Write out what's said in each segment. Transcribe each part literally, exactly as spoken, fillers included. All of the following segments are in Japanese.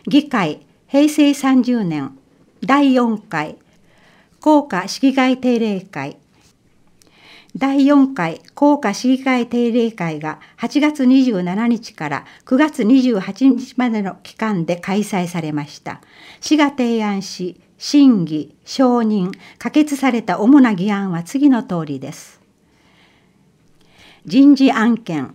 議会平成さんじゅうねんだいよんかい校歌市議会定例会。だいよんかい校歌市議会定例会がはちがつにじゅうしちにちからくがつにじゅうはちにちまでの期間で開催されました。市が提案し、審議、承認、可決された主な議案は次の通りです。人事案件。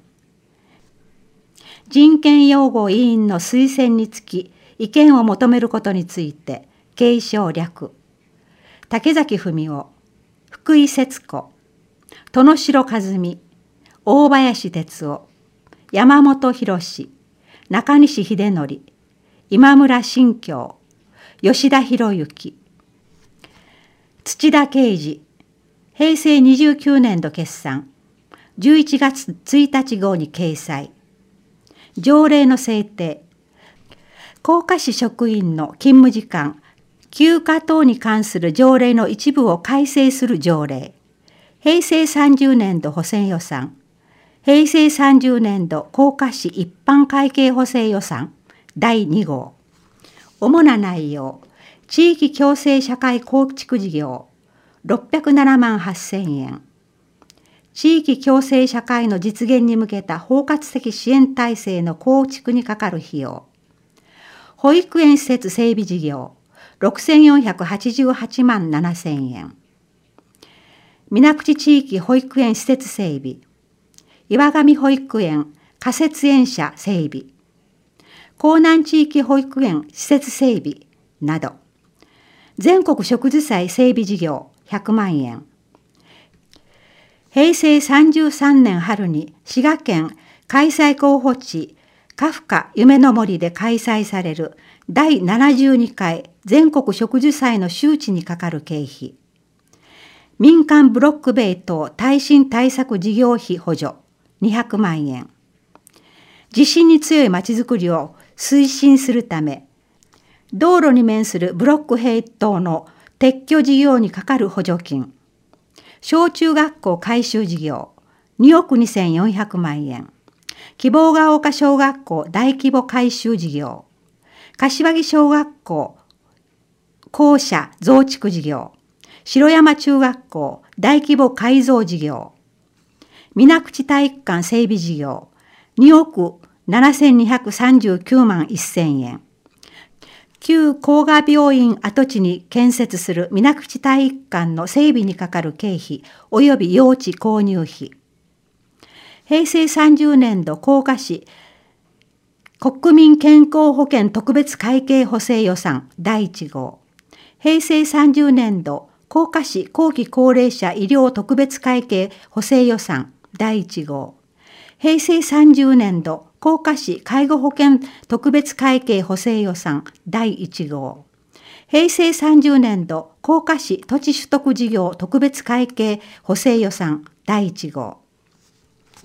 人権擁護委員の推薦につき意見を求めることについて継承略。竹崎文夫、福井節子、殿城和美、大林哲夫、山本博史、中西秀則、今村新京、吉田博之、土田啓二、平成にじゅうきゅうねん度決算、じゅういちがつついたち号に掲載。条例の制定。甲賀市職員の勤務時間、休暇等に関する条例の一部を改正する条例。平成さんじゅうねん度補正予算。平成さんじゅうねん度甲賀市一般会計補正予算だいに号。主な内容。地域共生社会構築事業ろっぴゃくななまんはっせんえん。地域共生社会の実現に向けた包括的支援体制の構築にかかる費用。保育園施設整備事業ろくせんよんひゃくはちじゅうはちまんななせんえん。水口地域保育園施設整備。岩上保育園仮設園舎整備。江南地域保育園施設整備など。全国植樹祭整備事業ひゃくまんえん。平成さんじゅうさんねん春に滋賀県開催候補地カフカ夢の森で開催されるだいななじゅうにかい全国植樹祭の周知にかかる経費。民間ブロック塀等耐震対策事業費補助にひゃくまんえん。地震に強いまちづくりを推進するため、道路に面するブロック塀等の撤去事業にかかる補助金。小中学校改修事業におくにせんよんひゃくまんえん。希望ヶ丘小学校大規模改修事業。柏木小学校校舎増築事業。城山中学校大規模改造事業。水口体育館整備事業におくななせんにひゃくさんじゅうきゅうまんせんえん。旧甲賀病院跡地に建設する水口体育館の整備にかかる経費及び用地購入費。平成さんじゅうねん度甲賀市国民健康保険特別会計補正予算だいいち号。平成さんじゅうねん度甲賀市後期高齢者医療特別会計補正予算だいいち号。平成さんじゅうねん度甲賀市介護保険特別会計補正予算だいいち号。平成さんじゅうねん度甲賀市土地取得事業特別会計補正予算だいいち号。